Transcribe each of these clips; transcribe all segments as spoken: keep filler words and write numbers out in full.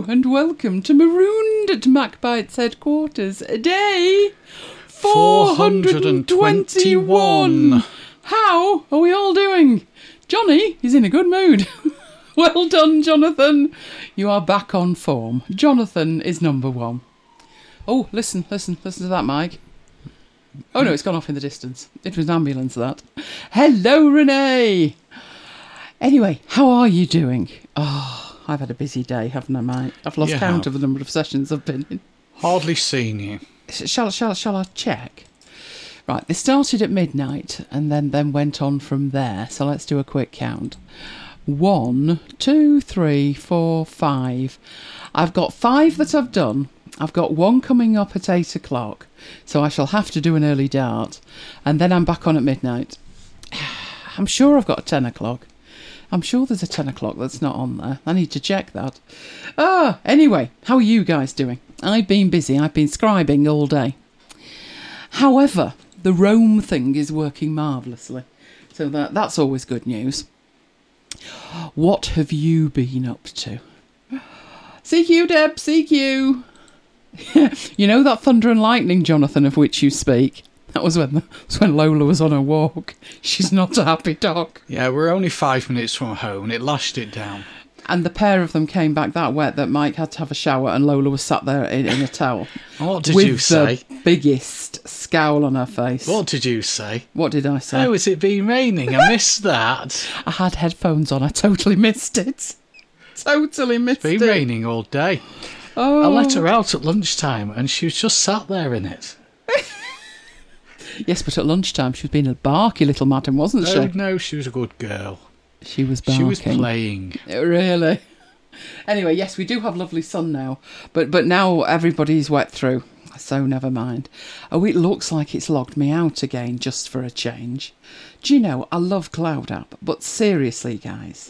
and welcome to Marooned at MacBite's headquarters. Day four hundred twenty-one. How are we all doing? Johnny is in a good mood. Well done, Jonathan. You are back on form. Jonathan is number one. Oh, listen, listen, listen to that, Mike. Oh no, it's gone off in the distance. It was an ambulance, that. Hello, Renee. Anyway, how are you doing? Oh, I've had a busy day, haven't I, Mike? I've lost You count have. of the number of sessions I've been in. Hardly seen you. Shall, shall, shall I check? Right, they started at midnight and then, then went on from there. So let's do a quick count. One, two, three, four, five. I've got five that I've done. I've got one coming up at eight o'clock. So I shall have to do an early dart. And then I'm back on at midnight. I'm sure I've got a ten o'clock. I'm sure there's a ten o'clock that's not on there. I need to check that. Ah, anyway, how are you guys doing? I've been busy. I've been scribing all day. However, the Rome thing is working marvellously. So that that's always good news. What have you been up to? C Q, Deb, C Q. You know that thunder and lightning, Jonathan, of which you speak? That was when, the, was when Lola was on her walk. She's not a happy dog. Yeah, we're only five minutes from home and it lashed it down. And the pair of them came back that wet that Mike had to have a shower and Lola was sat there in, in a towel. What did with you say? The biggest scowl on her face. What did you say? What did I say? Oh, has it been raining? I missed that. I had headphones on. I totally missed it. Totally missed It's it. been raining all day. Oh. I let her out at lunchtime and she was just sat there in it. Yes, but at lunchtime she was being a barky little madam, wasn't Oh, she? no, she was a good girl. She was barking. She was playing. Really? Anyway, yes, we do have lovely sun now, but but now everybody's wet through, so never mind. Oh, it looks like it's logged me out again just for a change. Do you know, I love Cloud App, but seriously, guys.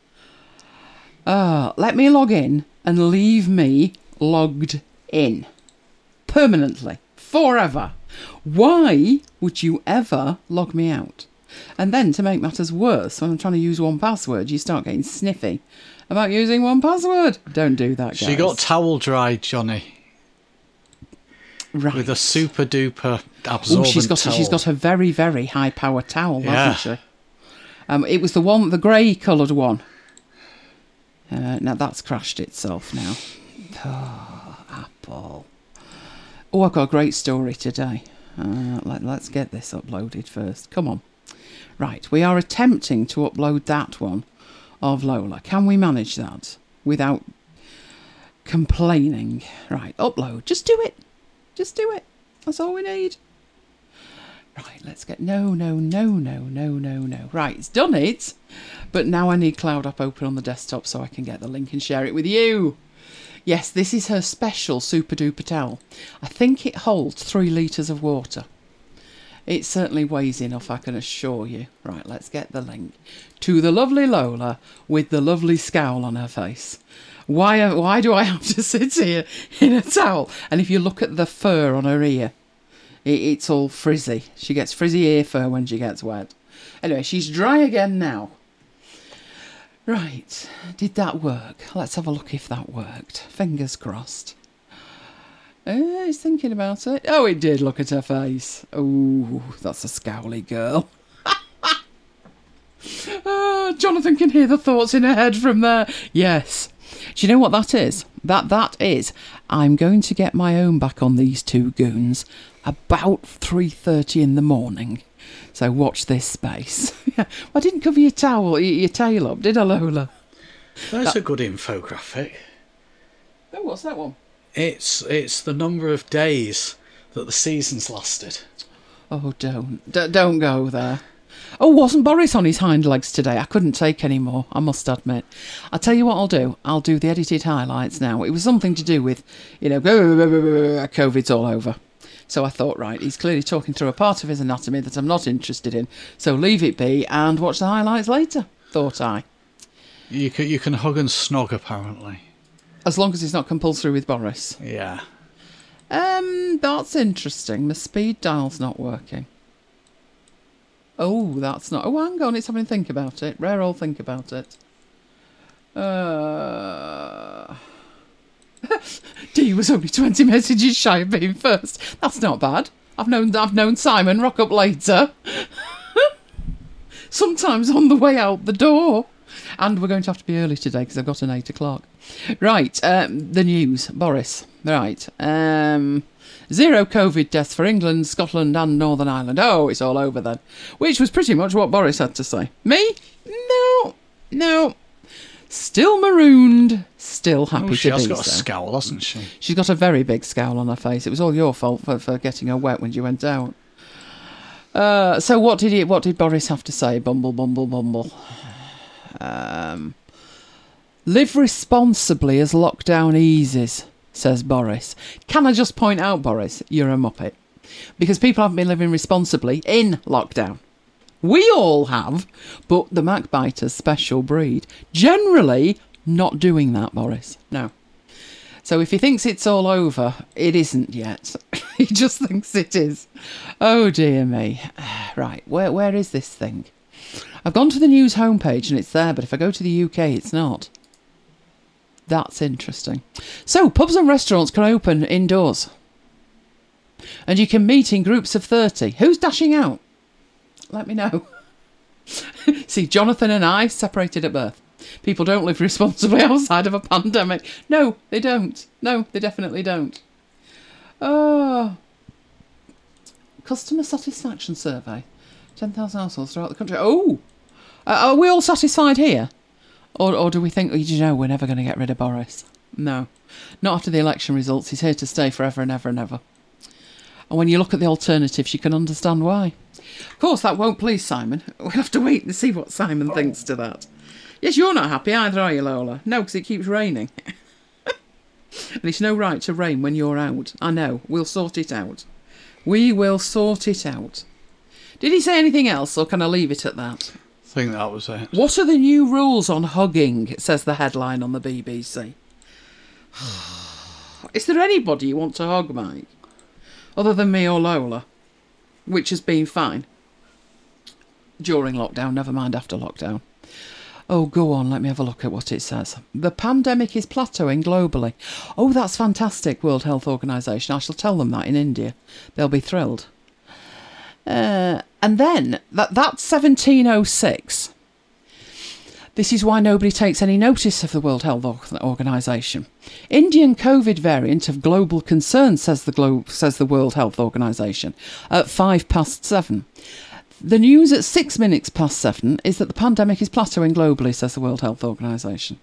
Uh, let me log in and leave me logged in. Permanently. Forever. Why would you ever log me out? And then, to make matters worse, when I'm trying to use one password, you start getting sniffy about using one password. Don't do that, guys. She got towel dried, Johnny. Right. With a super duper absorbent Ooh, she's got towel. A, she's got a very, very high power towel, Yeah. hasn't she? Um, it was the one, the grey coloured one. Uh, now that's crashed itself now. Oh, Apple. Oh, I've got a great story today. Uh, let, let's get this uploaded first. Come on. Right, we are attempting to upload that one of Lola. Can we manage that without complaining? Right, upload. Just do it. Just do it. That's all we need. Right, let's get... No, no, no, no, no, no, no. Right, it's done it. But now I need Cloud App open on the desktop so I can get the link and share it with you. Yes, this is her special super duper towel. I think it holds three litres of water. It certainly weighs enough, I can assure you. Right, let's get the link to the lovely Lola with the lovely scowl on her face. Why, why do I have to sit here in a towel? And if you look at the fur on her ear, it, it's all frizzy. She gets frizzy ear fur when she gets wet. Anyway, she's dry again now. Right, did that work? Let's have a look if that worked. Fingers crossed. Uh, he's thinking about it. Oh, it did. Look at her face. Oh, that's a scowly girl. Oh, Jonathan can hear the thoughts in her head from there. Yes. Do you know what that is? That That is, I'm going to get my own back on these two goons about three thirty in the morning. So watch this space. I didn't cover your towel, your, your tail up, did I, Lola? That's that... a good infographic. Oh, what's that one? It's it's the number of days that the season's lasted. Oh, don't. D- don't go there. Oh, wasn't Boris on his hind legs today? I couldn't take any more, I must admit. I'll tell you what I'll do. I'll do the edited highlights now. It was something to do with, you know, COVID's all over. So I thought, right, he's clearly talking through a part of his anatomy that I'm not interested in. So leave it be and watch the highlights later, thought I. You can, you can hug and snog, apparently. As long as it's not compulsory with Boris. Yeah. Um, that's interesting. The speed dial's not working. Oh, that's not... Oh, hang on, it's having to think about it. Rare old think about it. Uh... Dee was only twenty messages shy of being first. That's not bad. I've known I've known Simon rock up later. Sometimes on the way out the door. And we're going to have to be early today because I've got an eight o'clock. Right, um, the news. Boris. Right. Um, zero COVID deaths for England, Scotland and Northern Ireland. Oh, it's all over then. Which was pretty much what Boris had to say. Me? No. No. Still marooned. Still happy Oh, she to has be got a so. scowl, hasn't she? She's got a very big scowl on her face. It was all your fault for, for getting her wet when you went out. Uh, so what did he? What did Boris have to say? Bumble, bumble, bumble. Um, live responsibly as lockdown eases, says Boris. Can I just point out, Boris, you're a muppet. Because people haven't been living responsibly in lockdown. We all have, but the Macbiter's special breed. Generally not doing that, Boris. No. So if he thinks it's all over, it isn't yet. He just thinks it is. Oh, dear me. Right, where where is this thing? I've gone to the news homepage and it's there, but if I go to the U K, it's not. That's interesting. So, pubs and restaurants can open indoors. And you can meet in groups of thirty. Who's dashing out? Let me know. See, Jonathan and I separated at birth. People don't live responsibly outside of a pandemic. No, they don't. No, they definitely don't. Oh. Customer satisfaction survey. ten thousand households throughout the country. Oh! Uh, are we all satisfied here? Or, or do we think, oh, you know, we're never going to get rid of Boris? No. Not after the election results. He's here to stay forever and ever and ever. And when you look at the alternatives, you can understand why. Of course, that won't please Simon. We'll have to wait and see what Simon thinks to that. Yes, you're not happy either, are you, Lola? No, because it keeps raining. And it's no right to rain when you're out. I know. We'll sort it out. We will sort it out. Did he say anything else, or can I leave it at that? I think that was it. What are the new rules on hugging, says the headline on the B B C. Is there anybody you want to hug, Mike? Other than me or Lola? Which has been fine. During lockdown, never mind after lockdown. Oh, go on, let me have a look at what it says. The pandemic is plateauing globally. Oh, that's fantastic, World Health Organisation. I shall tell them that in India. They'll be thrilled. Uh, and then, that that's seventeen oh six. This is why nobody takes any notice of the World Health Organisation. Indian COVID variant of global concern, says the, Glo- says the World Health Organisation, at five past seven. The news at six minutes past seven is that the pandemic is plateauing globally, says the World Health Organisation.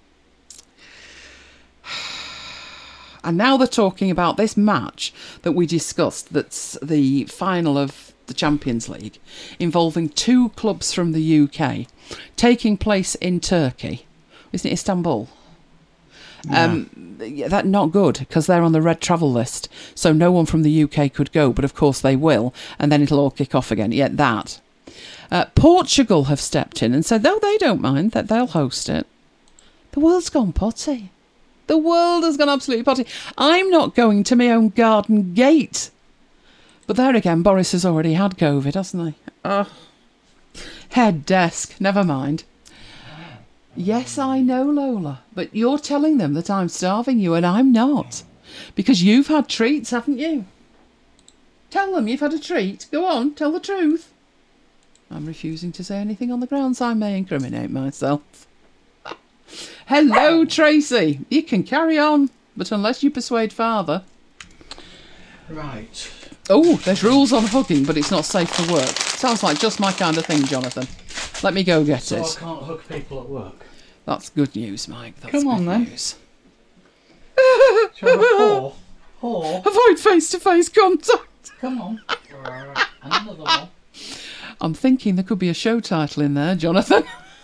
And now they're talking about this match that we discussed, that's the final of the Champions League, involving two clubs from the U K, taking place in Turkey. Isn't it Istanbul? Yeah. Um, that's not good, because they're on the red travel list, so no one from the U K could go, but of course they will, and then it'll all kick off again. Yet that. Uh, Portugal have stepped in and said, no, they don't mind, that they'll host it. The world's gone potty. The world has gone absolutely potty. I'm not going to my own garden gate. But there again, Boris has already had COVID, hasn't he? Oh. Head desk, never mind. Yes, I know, Lola, but you're telling them that I'm starving you and I'm not. Because you've had treats, haven't you? Tell them you've had a treat. Go on, tell the truth. I'm refusing to say anything on the grounds I may incriminate myself. Hello, Tracy. You can carry on, but unless you persuade Father. Right. Oh, there's rules on hugging, but it's not safe for work. Sounds like just my kind of thing, Jonathan. Let me go get so it. I can't hug people at work. That's good news, Mike. That's Come on, good then. news. Shall I have a paw? Paw? Avoid face-to-face contact. Come on. Another one. I'm thinking there could be a show title in there, Jonathan.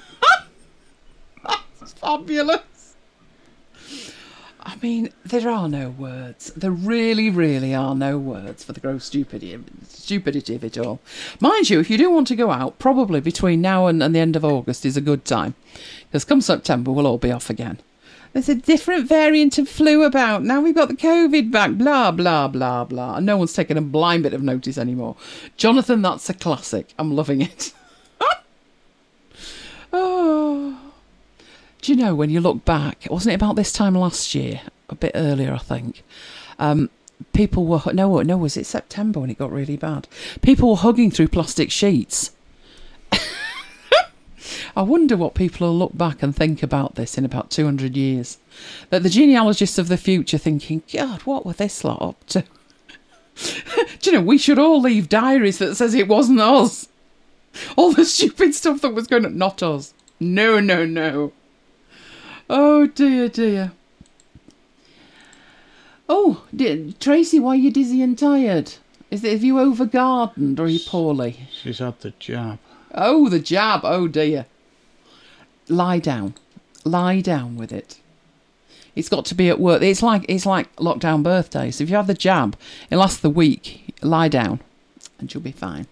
That's fabulous. I mean, there are no words. There really, really are no words for the gross stupidity, stupidity of it all. Mind you, if you do want to go out, probably between now and, and the end of August is a good time. Because come September, we'll all be off again. There's a different variant of flu about. Now we've got the COVID back. Blah, blah, blah, blah. And no one's taking a blind bit of notice anymore. Jonathan, that's a classic. I'm loving it. Oh. Do you know, when you look back, wasn't it about this time last year? a bit earlier, I think. Um, people were no, no, was it September when it got really bad? People were hugging through plastic sheets. I wonder what people will look back and think about this in about two hundred years. That the genealogists of the future thinking, God, what were this lot up to? Do you know, we should all leave diaries that says it wasn't us. All the stupid stuff that was going on, not us. No, no, no. Oh, dear, dear. Oh, dear, Tracy, why are you dizzy and tired? Is it, have you over-gardened or are you poorly? She's had the jab. Oh, the jab. Oh, dear. Lie down. Lie down with it. It's got to be at work. It's like it's like lockdown birthdays. If you have the jab, it lasts the week. Lie down and you'll be fine.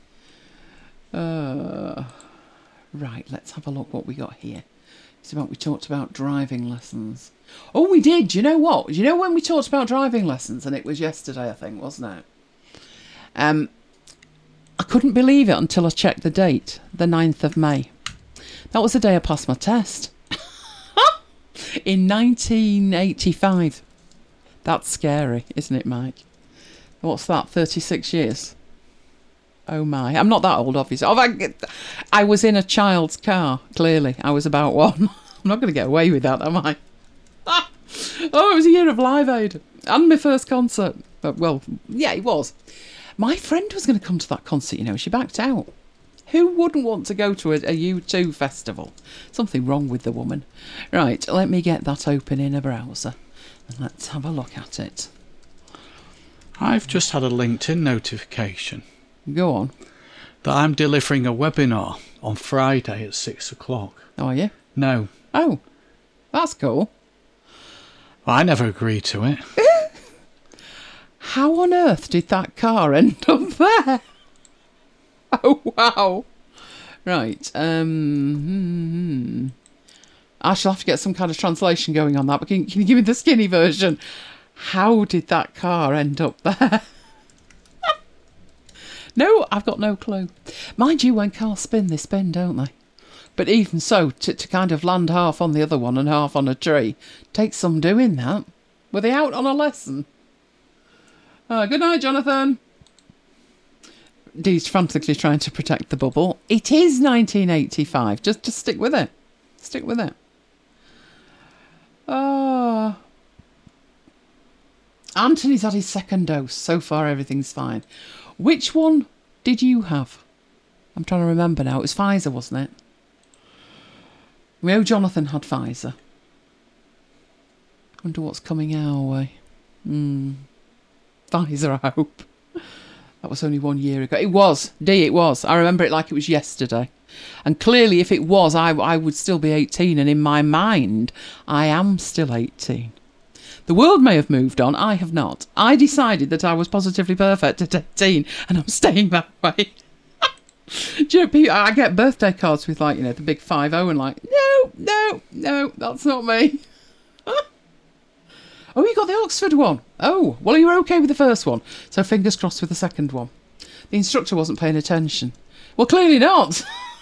Uh, right, let's have a look what we got here. It's about, we talked about driving lessons. Oh, we did. Do you know what? Do you know when we talked about driving lessons? And it was yesterday, I think, wasn't it? Um, I couldn't believe it until I checked the date, the ninth of May. That was the day I passed my test. In nineteen eighty-five. That's scary, isn't it, Mike? What's that, thirty-six years? Oh, my. I'm not that old, obviously. Oh, I, I was in a child's car, clearly. I was about one. I'm not going to get away with that, am I? Ah. Oh, it was a year of Live Aid. And my first concert. But, well, yeah, it was. My friend was going to come to that concert, you know. She backed out. Who wouldn't want to go to a, a U two festival? Something wrong with the woman. Right, let me get that open in a browser. And let's have a look at it. I've just had a LinkedIn notification. Go on. That I'm delivering a webinar on Friday at six o'clock. Oh, are you? No. Oh, that's cool. Well, I never agreed to it. How on earth did that car end up there? Oh, wow. Right. Um, hmm. I shall have to get some kind of translation going on that. But can, can you give me the skinny version? How did that car end up there? No, I've got no clue. Mind you, when cars spin, they spin, don't they? But even so, to, to kind of land half on the other one and half on a tree, takes some doing that. Were they out on a lesson? Uh, good night, Jonathan. Dee's frantically trying to protect the bubble. It is nineteen eighty-five. Just, just stick with it. Stick with it. Oh. Anthony's had his second dose. So far, everything's fine. Which one did you have? I'm trying to remember now. It was Pfizer, wasn't it? We know Jonathan had Pfizer. Wonder what's coming our way. Hmm. Pfizer, I hope. That was only one year ago. It was. D, it was. I remember it like it was yesterday. And clearly, if it was, I, I would still be eighteen. And in my mind, I am still eighteen. The world may have moved on. I have not. I decided that I was positively perfect at eighteen. And I'm staying that way. Do you know, people, I get birthday cards with, like, you know, the big five oh and like, no, no, no, that's not me. Oh, you got the Oxford one. Oh, well, you were okay with the first one. So fingers crossed with the second one. The instructor wasn't paying attention. Well, clearly not.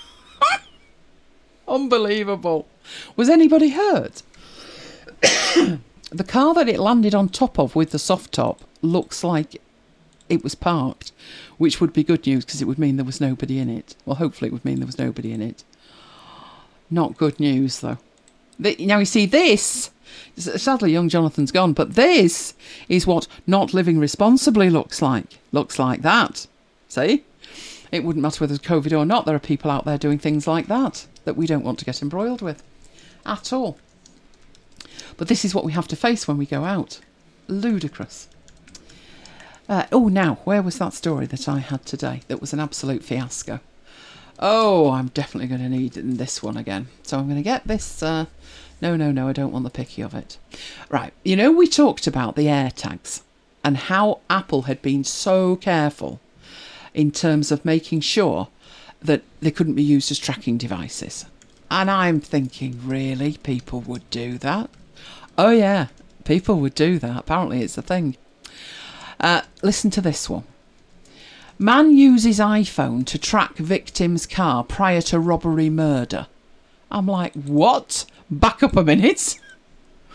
Unbelievable. Was anybody hurt? The car that it landed on top of with the soft top looks like it was parked, which would be good news because it would mean there was nobody in it. Well, hopefully it would mean there was nobody in it. Not good news, though. The, now, you see, this... Sadly, young Jonathan's gone, but this is what not living responsibly looks like. Looks like that. See? It wouldn't matter whether it's COVID or not. There are people out there doing things like that that we don't want to get embroiled with at all. But this is what we have to face when we go out. Ludicrous. Uh, oh, now, where was that story that I had today that was an absolute fiasco? Oh, I'm definitely going to need this one again. So I'm going to get this... Uh, no, no, no, I don't want the picky of it. Right, you know, we talked about the AirTags and how Apple had been so careful in terms of making sure that they couldn't be used as tracking devices. And I'm thinking, really, people would do that? Oh, yeah, people would do that. Apparently it's a thing. Uh, listen to this one. Man uses iPhone to track victim's car prior to robbery murder. I'm like, what? Back up a minute.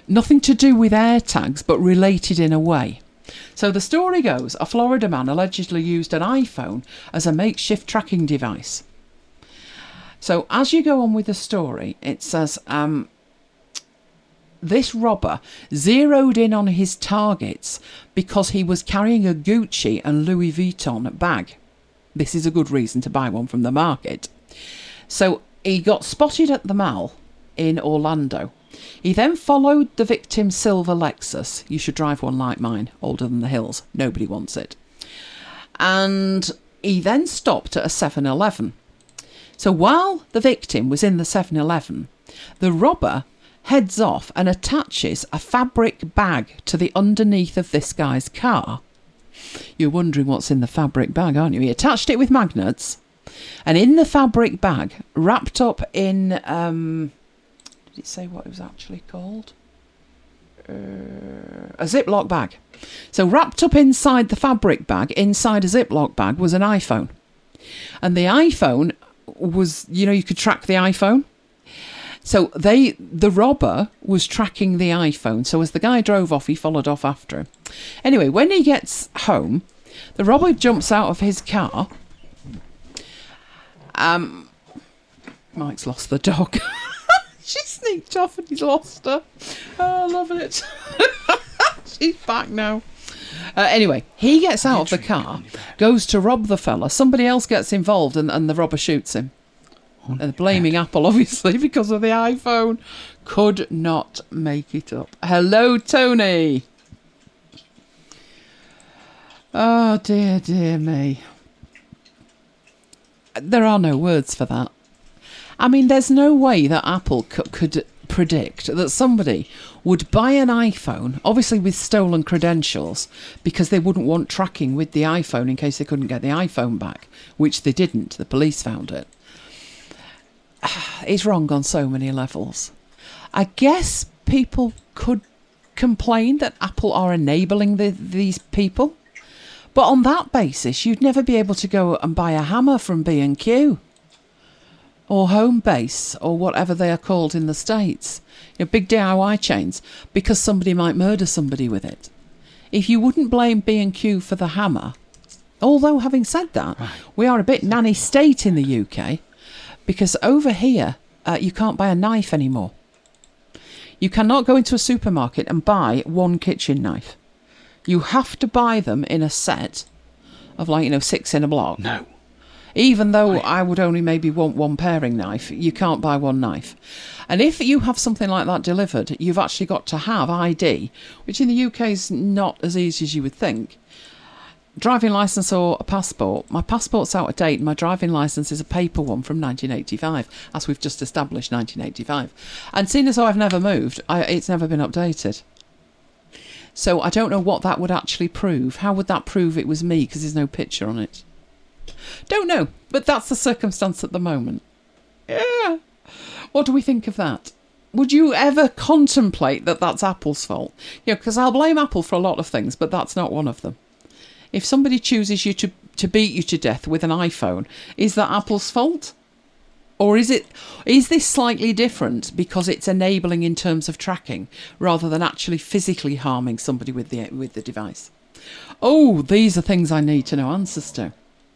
Nothing to do with AirTags, but related in a way. So the story goes, a Florida man allegedly used an iPhone as a makeshift tracking device. So as you go on with the story, it says, um, this robber zeroed in on his targets because he was carrying a Gucci and Louis Vuitton bag. This is a good reason to buy one from the market. So he got spotted at the mall in Orlando. He then followed the victim's silver Lexus. You should drive one like mine, older than the hills. Nobody wants it. And he then stopped at a seven eleven. So while the victim was in the seven eleven, the robber heads off and attaches a fabric bag to the underneath of this guy's car. You're wondering what's in the fabric bag, aren't you? He attached it with magnets, and in the fabric bag, wrapped up in... Um, did it say what it was actually called? Uh, a Ziploc bag. So wrapped up inside the fabric bag, inside a Ziploc bag, was an iPhone. And the iPhone was, you know, you could track the iPhone. So they, the robber was tracking the iPhone. So as the guy drove off, he followed off after him. Anyway, when he gets home, the robber jumps out of his car. Um, Mike's lost the dog. She sneaked off and he's lost her. Oh, loving it. She's back now. Uh, anyway, he gets out of the car, goes to rob the fella. Somebody else gets involved and, and the robber shoots him. And blaming Apple, obviously, because of the iPhone. Could not make it up. Hello, Tony. Oh, dear, dear me. There are no words for that. I mean, there's no way that Apple c- could predict that somebody would buy an iPhone, obviously with stolen credentials, because they wouldn't want tracking with the iPhone in case they couldn't get the iPhone back, which they didn't. The police found it. It's wrong on so many levels. I guess people could complain that Apple are enabling the, these people, but on that basis, you'd never be able to go and buy a hammer from B and Q. Or Homebase, or whatever they are called in the States, you know, big D I Y chains, because somebody might murder somebody with it. If you wouldn't blame B and Q for the hammer, although having said that, right. we are a bit nanny state in the U K, because over here, uh, you can't buy a knife anymore. You cannot go into a supermarket and buy one kitchen knife. You have to buy them in a set of, like, you know, six in a block. No. Even though I would only maybe want one paring knife, you can't buy one knife. And if you have something like that delivered, you've actually got to have I D, which in the U K is not as easy as you would think. Driving licence or a passport. My passport's out of date and my driving licence is a paper one from nineteen eighty-five, as we've just established nineteen eighty-five. And seeing as though I've never moved, I, it's never been updated. So I don't know what that would actually prove. How would that prove it was me, because there's no picture on it? Don't know, but that's the circumstance at the moment. Yeah. What do we think of that? Would you ever contemplate that that's Apple's fault? Yeah, because I'll blame Apple for a lot of things, but that's not one of them. If somebody chooses you to, to beat you to death with an iPhone, is that Apple's fault? Or is it is this slightly different because it's enabling in terms of tracking rather than actually physically harming somebody with the with the device? Oh, these are things I need to know answers to.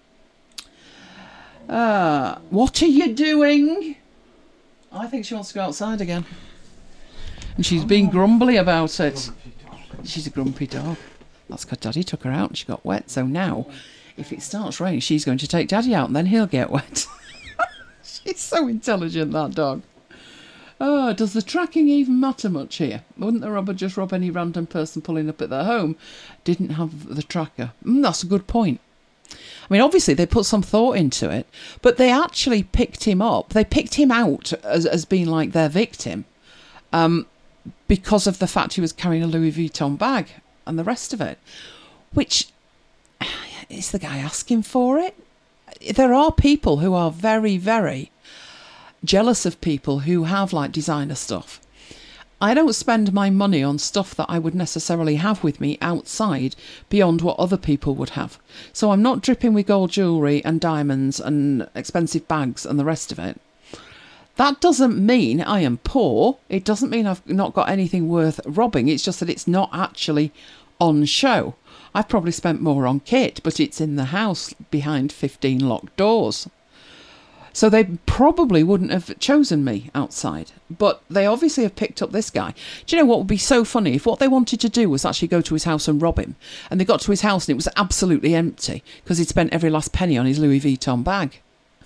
Uh, what are you doing? I think she wants to go outside again. And she's being grumbly about it. She's a grumpy dog. That's because Daddy took her out and she got wet. So now, if it starts raining, she's going to take Daddy out and then he'll get wet. She's so intelligent, that dog. Oh, does the tracking even matter much here? Wouldn't the robber just rob any random person pulling up at their home? Didn't have the tracker. Mm, that's a good point. I mean, obviously, they put some thought into it, but they actually picked him up. They picked him out as, as being like their victim um, because of the fact he was carrying a Louis Vuitton bag and the rest of it, which is the guy asking for it? There are people who are very, very jealous of people who have, like, designer stuff. I don't spend my money on stuff that I would necessarily have with me outside beyond what other people would have. So I'm not dripping with gold jewellery and diamonds and expensive bags and the rest of it. That doesn't mean I am poor. It doesn't mean I've not got anything worth robbing. It's just that it's not actually on show. I've probably spent more on kit, but it's in the house behind fifteen locked doors. So they probably wouldn't have chosen me outside. But they obviously have picked up this guy. Do you know what would be so funny? If what they wanted to do was actually go to his house and rob him, and they got to his house and it was absolutely empty because he'd spent every last penny on his Louis Vuitton bag.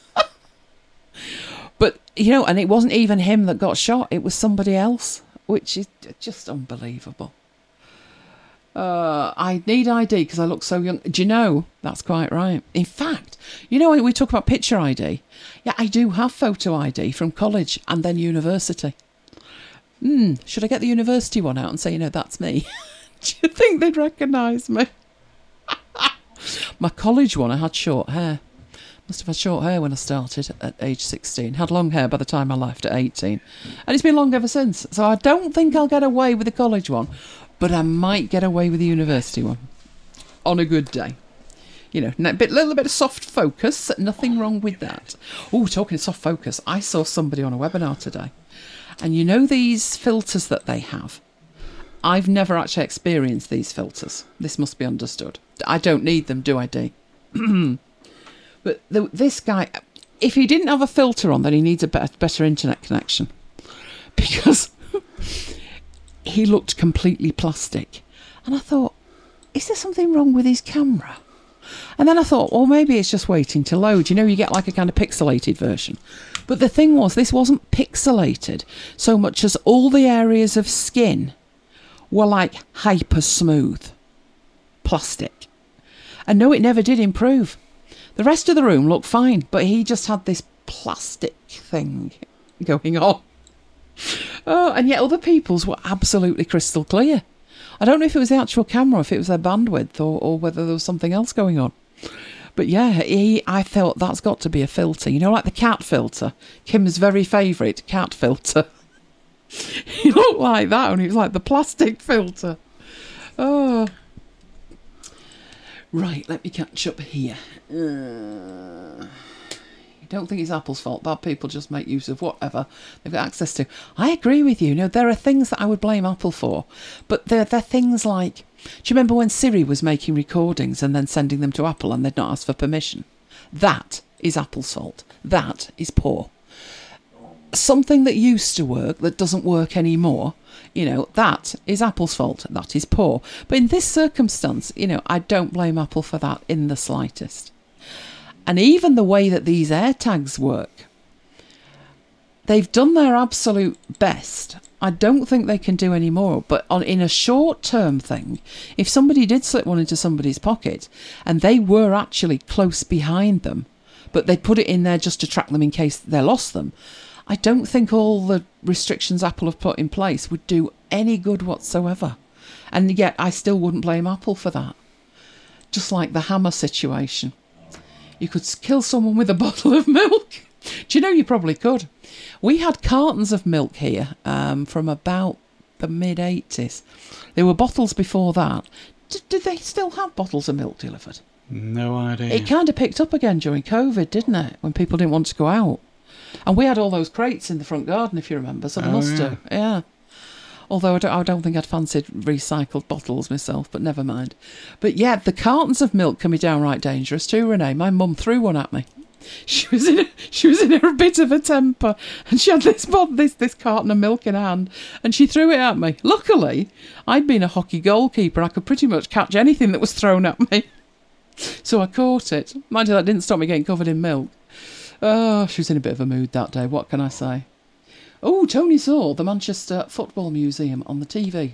But, you know, and it wasn't even him that got shot. It was somebody else, which is just unbelievable. Uh, I need I D because I look so young. Do you know? That's quite right. In fact, you know, we talk about picture I D. Yeah, I do have photo I D from college and then university. Hmm, should I get the university one out and say, you know, that's me? Do you think they'd recognise me? My college one, I had short hair. Must have had short hair when I started at age sixteen. Had long hair by the time I left at eighteen. And it's been long ever since. So I don't think I'll get away with the college one. But I might get away with the university one on a good day. You know, a bit, little bit of soft focus. Nothing wrong with that. Oh, talking of soft focus, I saw somebody on a webinar today. And you know these filters that they have? I've never actually experienced these filters. This must be understood. I don't need them, do I, Dee? But the, this guy, if he didn't have a filter on, then he needs a better, better internet connection. Because he looked completely plastic. And I thought, is there something wrong with his camera? And then I thought, well, maybe it's just waiting to load. You know, you get like a kind of pixelated version. But the thing was, this wasn't pixelated so much as all the areas of skin were like hyper smooth plastic. And no, it never did improve. The rest of the room looked fine, but he just had this plastic thing going on. Oh, and yet other people's were absolutely crystal clear. I don't know if it was the actual camera, if it was their bandwidth, or, or whether there was something else going on. But yeah, he, I felt that's got to be a filter. You know, like the cat filter. Kim's very favourite cat filter. He looked like that, and it was like the plastic filter. Oh. Right, let me catch up here. Uh... Don't think it's Apple's fault. Bad people just make use of whatever they've got access to. I agree with you. No, there are things that I would blame Apple for, but they're, they're things like, do you remember when Siri was making recordings and then sending them to Apple and they'd not ask for permission? That is Apple's fault. That is poor. Something that used to work that doesn't work anymore, you know, that is Apple's fault. That is poor. But in this circumstance, you know, I don't blame Apple for that in the slightest. And even the way that these AirTags work, they've done their absolute best. I don't think they can do any more. But on in a short-term thing, if somebody did slip one into somebody's pocket and they were actually close behind them, but they'd put it in there just to track them in case they lost them, I don't think all the restrictions Apple have put in place would do any good whatsoever. And yet I still wouldn't blame Apple for that. Just like the hammer situation. You could kill someone with a bottle of milk. Do you know you probably could? We had cartons of milk here um, from about the mid eighties. There were bottles before that. D- did they still have bottles of milk delivered? No idea. It kind of picked up again during COVID, didn't it? When people didn't want to go out. And we had all those crates in the front garden, if you remember, so they oh, must yeah. do. Yeah. Although I don't, I don't think I'd fancied recycled bottles myself, but never mind. But yeah, the cartons of milk can be downright dangerous too, Renee. My mum threw one at me. She was in a, she was in a bit of a temper, and she had this this this carton of milk in her hand, and she threw it at me. Luckily, I'd been a hockey goalkeeper. I could pretty much catch anything that was thrown at me, so I caught it. Mind you, that didn't stop me getting covered in milk. Oh, she was in a bit of a mood that day. What can I say? Oh, Tony saw the Manchester Football Museum on the T V.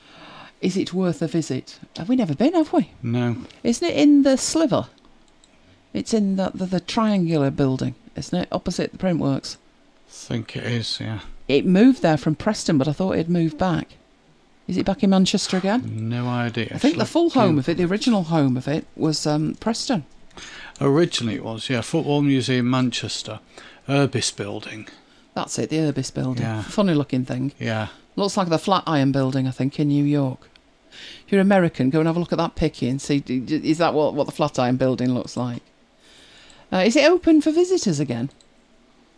Is it worth a visit? Have we never been, have we? No. Isn't it in the Sliver? It's in the, the, the triangular building, isn't it? Opposite the Printworks. I think it is, yeah. It moved there from Preston, but I thought it'd moved back. Is it back in Manchester again? No idea. I think the full home of it, the original home of it, was um, Preston. Originally it was, yeah. Football Museum Manchester. Urbis Building. That's it, the Urbis Building. Yeah. Funny looking thing. Yeah. Looks like the Flatiron Building, I think, in New York. If you're American, go and have a look at that picky and see, is that what, what the Flatiron Building looks like? Uh, is it open for visitors again?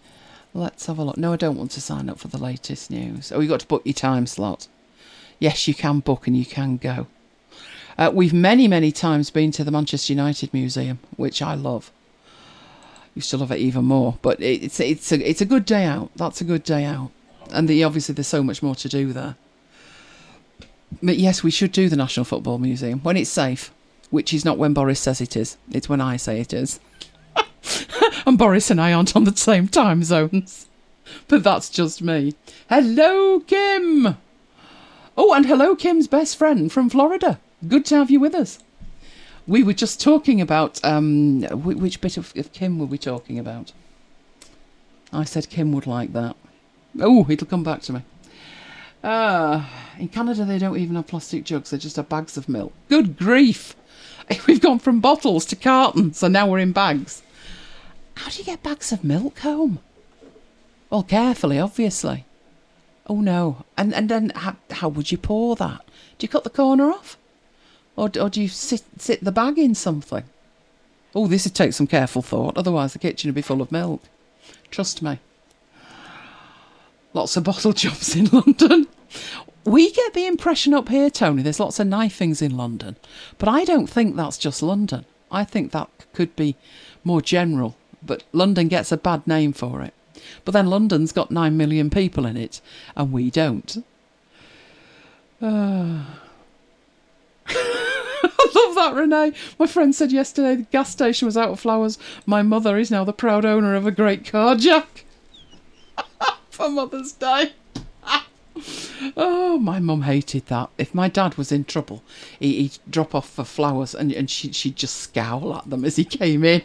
Let's have a look. No, I don't want to sign up for the latest news. Oh, you got to book your time slot. Yes, you can book and you can go. Uh, we've many, many times been to the Manchester United Museum, which I love. Used to love it even more. But it's it's a it's a good day out. That's a good day out. And the, obviously, there's so much more to do there. But yes, we should do the National Football Museum when it's safe, which is not when Boris says it is. It's when I say it is. And Boris and I aren't on the same time zones. But that's just me. Hello, Kim! Oh, and hello, Kim's best friend from Florida. Good to have you with us. We were just talking about... Um, which bit of, of Kim were we talking about? I said Kim would like that. Oh, it'll come back to me. Ah, in Canada they don't even have plastic jugs. They just have bags of milk. Good grief! We've gone from bottles to cartons and now we're in bags. How do you get bags of milk home? Well, carefully, obviously. Oh no. And and then how, how would you pour that? Do you cut the corner off? Or, or do you sit, sit the bag in something? Oh, this would take some careful thought. Otherwise the kitchen would be full of milk. Trust me. Lots of bottle jobs in London. We get the impression up here, Tony, there's lots of knifings in London. But I don't think that's just London. I think that could be more general. But London gets a bad name for it. But then London's got nine million people in it, and we don't. Uh... I love that, Renee. My friend said yesterday the gas station was out of flowers. My mother is now the proud owner of a great car jack. For Mother's Day. Oh, my mum hated that. If my dad was in trouble, he, he'd drop off for flowers and, and she, she'd just scowl at them as he came in.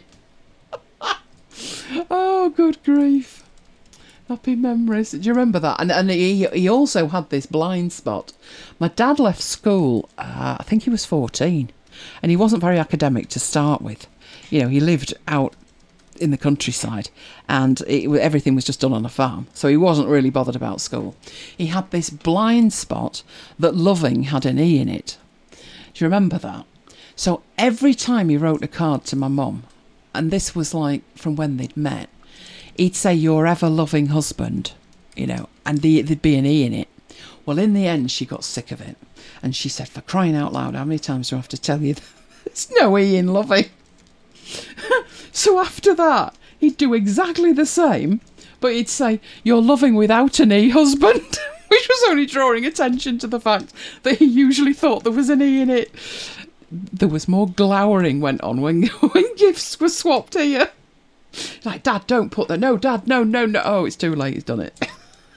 Oh, good grief. Happy memories. Do you remember that? And and he, he also had this blind spot. My dad left school, uh, I think he was fourteen, and he wasn't very academic to start with. You know, he lived out in the countryside and it, everything was just done on a farm, so he wasn't really bothered about school. He had this blind spot that loving had an E in it. Do you remember that? So every time he wrote a card to my mum, and this was like from when they'd met, he'd say, "Your ever-loving husband," you know, and the, there'd be an E in it. Well, in the end, she got sick of it. And she said, "For crying out loud, how many times do I have to tell you that there's no E in loving?" So after that, he'd do exactly the same, but he'd say, "You're loving without an E, husband," which was only drawing attention to the fact that he usually thought there was an E in it. There was more glowering went on when, when gifts were swapped here. Like, "Dad, don't put that. No, Dad, no, no, no." Oh, it's too late. He's done it.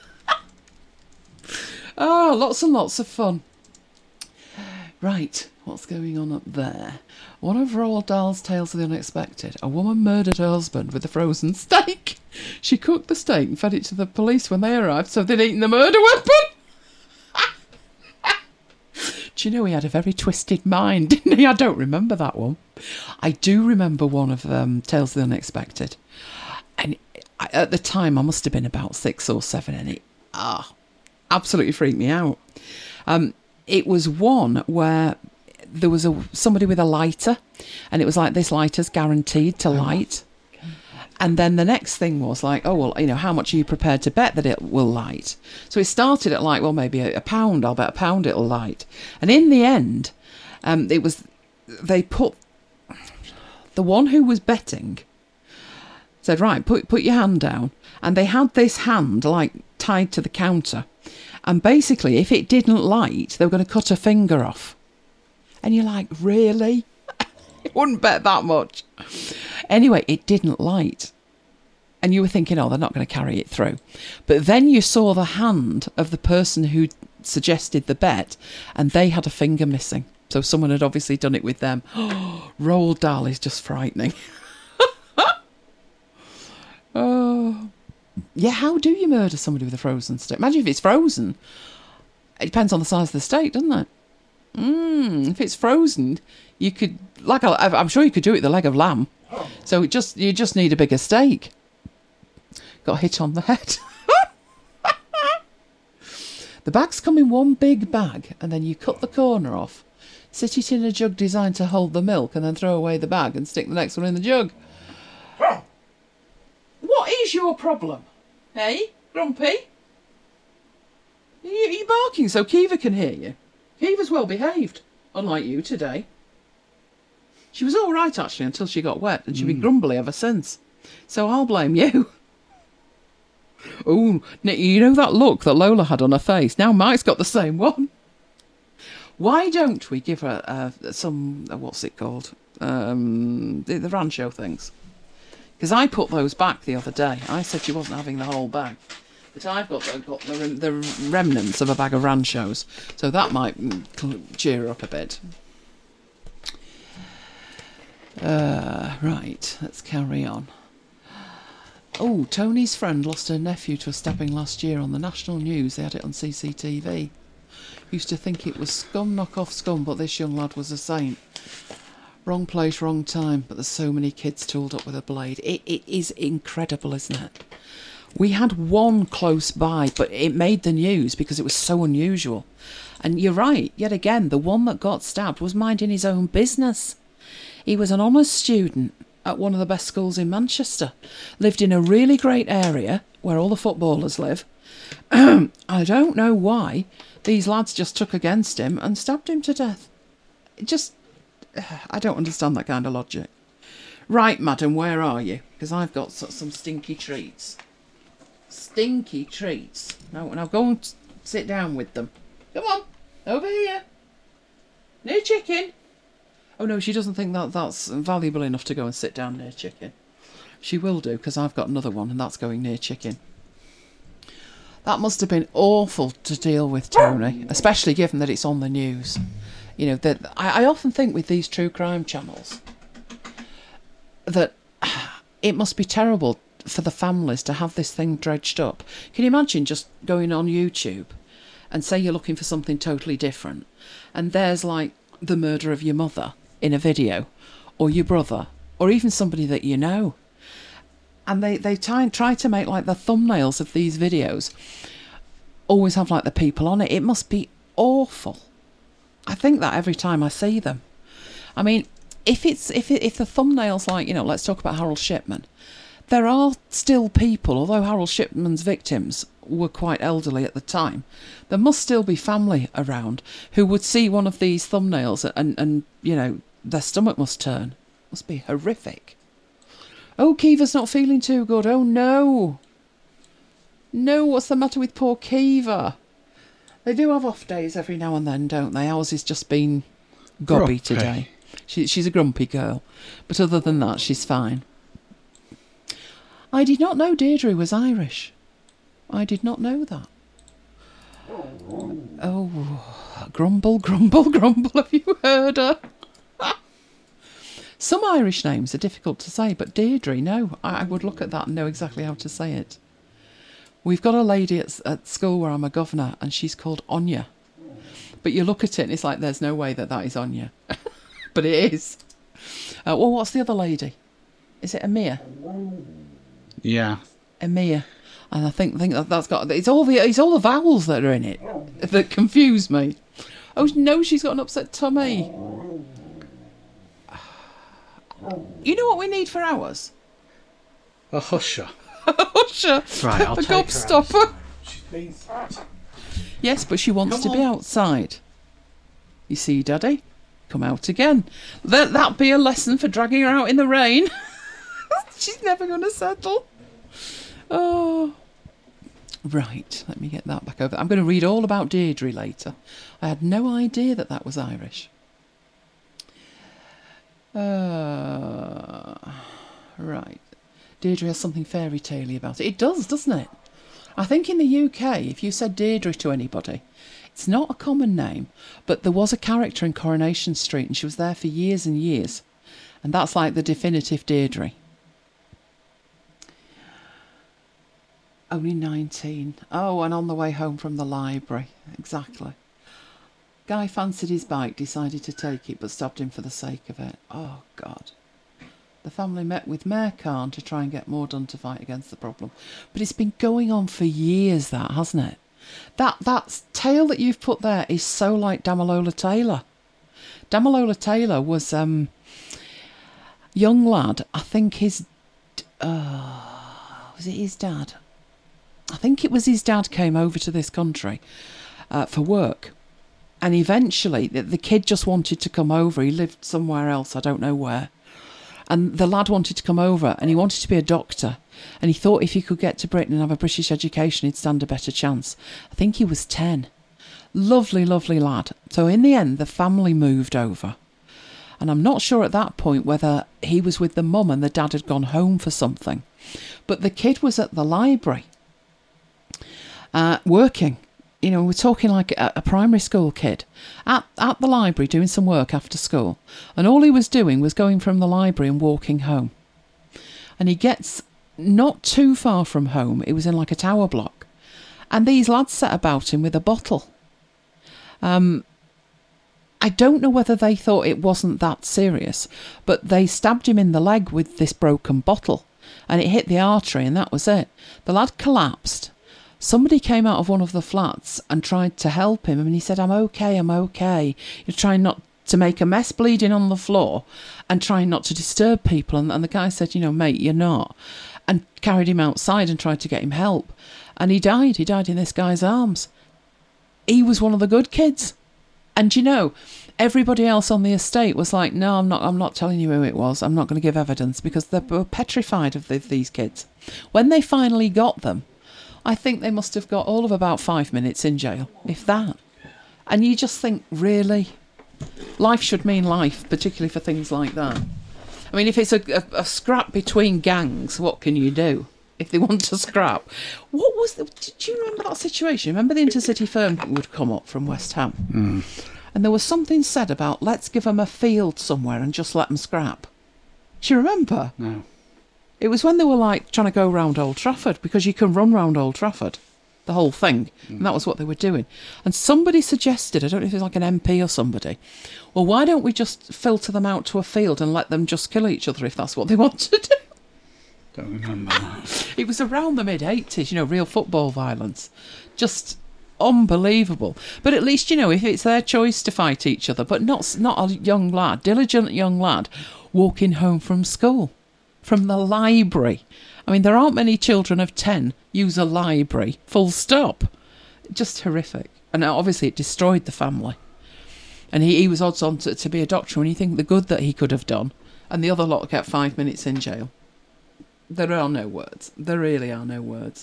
Oh, lots and lots of fun. Right, what's going on up there? One of Roald Dahl's Tales of the Unexpected. A woman murdered her husband with a frozen steak. She cooked the steak and fed it to the police when they arrived, so they'd eaten the murder weapon. Do you know he had a very twisted mind, didn't he? I don't remember that one. I do remember one of um, Tales of the Unexpected. And I, at the time, I must have been about six or seven, and it ah, absolutely freaked me out. Um, it was one where there was a somebody with a lighter, and it was like, this lighter's guaranteed to light. And then the next thing was like, oh, well, you know, how much are you prepared to bet that it will light? So it started at like, well, maybe a, a pound. I'll bet a pound it'll light. And in the end, um, it was, they put, the one who was betting said, right, put put your hand down. And they had this hand like tied to the counter. And basically, if it didn't light, they were going to cut a finger off. And you're like, really? You wouldn't bet that much. Anyway, it didn't light. And you were thinking, oh, they're not going to carry it through. But then you saw the hand of the person who suggested the bet, and they had a finger missing. So someone had obviously done it with them. Oh, Roald Dahl is just frightening. Oh. Yeah, how do you murder somebody with a frozen steak? Imagine if it's frozen. It depends on the size of the steak, doesn't it? Mm, if it's frozen, you could, like, I'm sure you could do it with the leg of lamb. So it just you just need a bigger steak. Got hit on the head. The bags come in one big bag, and then you cut the corner off, sit it in a jug designed to hold the milk, and then throw away the bag and stick the next one in the jug. What is your problem? Hey, Grumpy? Are you, are you barking so Kiva can hear you? Kiva's well behaved, unlike you today. She was all right, actually, until she got wet, and she's been grumbly ever since. So I'll blame you. Oh, you know that look that Lola had on her face? Now Mike's got the same one. Why don't we give her uh, some, uh, what's it called? Um, the, the Rancho things. Because I put those back the other day. I said she wasn't having the whole bag. But I've got, the, got the, the remnants of a bag of Ranchos. So that might cheer her up a bit. Uh, right, let's carry on. Oh, Tony's friend lost her nephew to a stabbing last year on the national news. They had it on C C T V. Used to think it was scum, knock off scum, but this young lad was a saint. Wrong place, wrong time, but there's so many kids tooled up with a blade. It, it is incredible, isn't it? We had one close by, but it made the news because it was so unusual. And you're right, yet again, the one that got stabbed was minding his own business. He was an honours student at one of the best schools in Manchester. Lived in a really great area where all the footballers live. I don't know why these lads just took against him and stabbed him to death. It just... I don't understand that kind of logic. Right, madam, where are you? Because I've got some stinky treats. Stinky treats. Now, now go and sit down with them. Come on, over here. No chicken. Oh no, she doesn't think that that's valuable enough to go and sit down near chicken. She will do, because I've got another one, and that's going near chicken. That must have been awful to deal with, Tony, especially given that it's on the news. You know, that I, I often think with these true crime channels that it must be terrible for the families to have this thing dredged up. Can you imagine just going on YouTube and say you're looking for something totally different, and there's like the murder of your mother in a video, or your brother, or even somebody that you know, and they they try, try to make like the thumbnails of these videos always have like the people on it. It must be awful. I think that every time I see them. I mean, if it's if it, if the thumbnail's like, you know, let's talk about Harold Shipman, there are still people, although Harold Shipman's victims were quite elderly at the time, there must still be family around who would see one of these thumbnails and, and you know, their stomach must turn. Must be horrific. Oh, Kiva's not feeling too good. Oh, no. No, what's the matter with poor Kiva? They do have off days every now and then, don't they? Ours has just been gobby grumpy today. She, she's a grumpy girl. But other than that, she's fine. I did not know Deirdre was Irish. I did not know that. Oh, grumble, grumble, grumble. Have you heard her? Some Irish names are difficult to say, but Deirdre, no. I, I would look at that and know exactly how to say it. We've got a lady at, at school where I'm a governor, and she's called Anya. But you look at it and it's like there's no way that that is Anya. But it is. Uh, well, what's the other lady? Is it Amir? Yeah. Amir. And I think think that that's got... It's all the it's all the vowels that are in it that confuse me. Oh, no, she's got an upset tummy. You know what we need for ours? A husher. Usher, Right, I'll the take gobstopper. She's been... Yes, but she wants Come to on. be outside. You see, Daddy? Come out again. Let that be a lesson for dragging her out in the rain. She's never going to settle. Oh. Right, let me get that back over. I'm going to read all about Deirdre later. I had no idea that that was Irish. Uh, right. Deirdre has something fairy tale-y about it. It does, doesn't it? I think in the U K, if you said Deirdre to anybody, it's not a common name, but there was a character in Coronation Street and she was there for years and years. And that's like the definitive Deirdre. Only nineteen. Oh, and on the way home from the library. Exactly. Guy fancied his bike, decided to take it, but stopped him for the sake of it. Oh, God. The family met with Mayor Khan to try and get more done to fight against the problem. But it's been going on for years, that, hasn't it? That that tale that you've put there is so like Damalola Taylor. Damalola Taylor was um young lad, I think his... Uh, was it his dad? I think it was his dad came over to this country uh, for work. And eventually, the, the kid just wanted to come over. He lived somewhere else, I don't know where. And the lad wanted to come over, and he wanted to be a doctor. And he thought if he could get to Britain and have a British education, he'd stand a better chance. I think he was ten. Lovely, lovely lad. So in the end, the family moved over. And I'm not sure at that point whether he was with the mum and the dad had gone home for something. But the kid was at the library, uh, working. You know, we're talking like a, a primary school kid at, at the library doing some work after school. And all he was doing was going from the library and walking home. And he gets not too far from home. It was in like a tower block. And these lads set about him with a bottle. Um, I don't know whether they thought it wasn't that serious, but they stabbed him in the leg with this broken bottle. And it hit the artery and that was it. The lad collapsed. Somebody came out of one of the flats and tried to help him, and he said, I'm okay, I'm okay. You're trying not to make a mess, bleeding on the floor and trying not to disturb people. And, and the guy said, you know, mate, you're not. And carried him outside and tried to get him help. And he died. He died in this guy's arms. He was one of the good kids. And, you know, everybody else on the estate was like, no, I'm not I'm not telling you who it was. I'm not going to give evidence, because they were petrified of the, these kids. When they finally got them, I think they must have got all of about five minutes in jail, if that. And you just think, really? Life should mean life, particularly for things like that. I mean, if it's a, a, a scrap between gangs, what can you do? If they want to scrap. What was the... Do you remember that situation? Remember the intercity firm would come up from West Ham? Mm. And there was something said about, let's give them a field somewhere and just let them scrap. Do you remember? No. It was when they were like trying to go round Old Trafford, because you can run round Old Trafford, the whole thing. Mm. And that was what they were doing. And somebody suggested, I don't know if it was like an M P or somebody, well, why don't we just filter them out to a field and let them just kill each other if that's what they want to do? Don't remember that. It was around the mid eighties, you know, real football violence. Just unbelievable. But at least, you know, if it's their choice to fight each other, but not not a young lad, diligent young lad, walking home from school. From the library. I mean, there aren't many children of ten use a library, full stop. Just horrific. And obviously it destroyed the family. And he, he was odds on to, to be a doctor. When you think the good that he could have done, and the other lot get five minutes in jail. There are no words. There really are no words.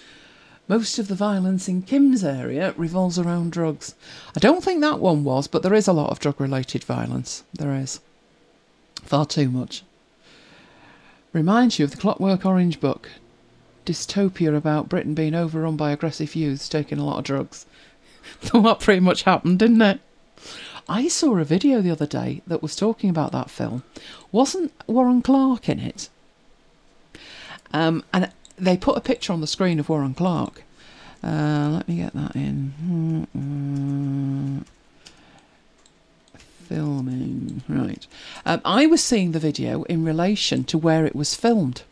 Most of the violence in Kim's area revolves around drugs. I don't think that one was, but there is a lot of drug-related violence. There is. Far too much. Reminds you of the Clockwork Orange book. Dystopia about Britain being overrun by aggressive youths taking a lot of drugs. That pretty much happened, didn't it? I saw a video the other day that was talking about that film. Wasn't Warren Clarke in it? Um, and they put a picture on the screen of Warren Clarke. Uh, let me get that in. Mm-mm. Filming, right. Um, I was seeing the video in relation to where it was filmed.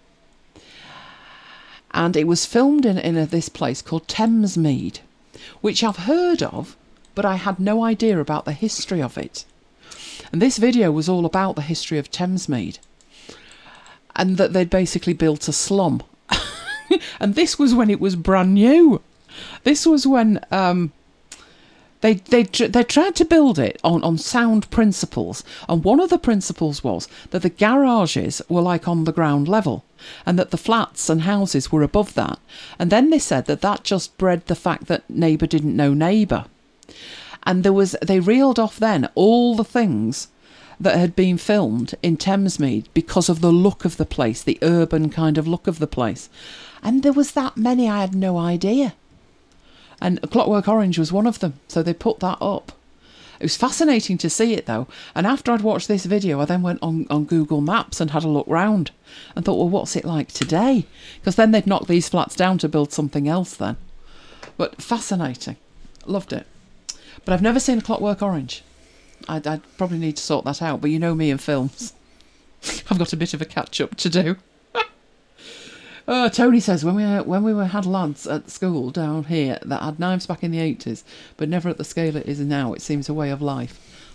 And it was filmed in, in a, this place called Thamesmead, which I've heard of, but I had no idea about the history of it. And this video was all about the history of Thamesmead. And that they'd basically built a slum. And this was when it was brand new. This was when... Um, They they they tried to build it on, on sound principles, and one of the principles was that the garages were like on the ground level, and that the flats and houses were above that. And then they said that that just bred the fact that neighbour didn't know neighbour, and there was they reeled off then all the things that had been filmed in Thamesmead because of the look of the place, the urban kind of look of the place, and there was that many I had no idea. And Clockwork Orange was one of them, so they put that up. It was fascinating to see it, though. And after I'd watched this video, I then went on, on Google Maps and had a look round and thought, well, what's it like today? Because then they'd knock these flats down to build something else then. But fascinating. Loved it. But I've never seen a Clockwork Orange. I'd, I'd probably need to sort that out, but you know me and films. I've got a bit of a catch-up to do. Oh, Tony says, when we uh, when we were had lads at school down here that had knives back in the eighties, but never at the scale it is now, it seems a way of life.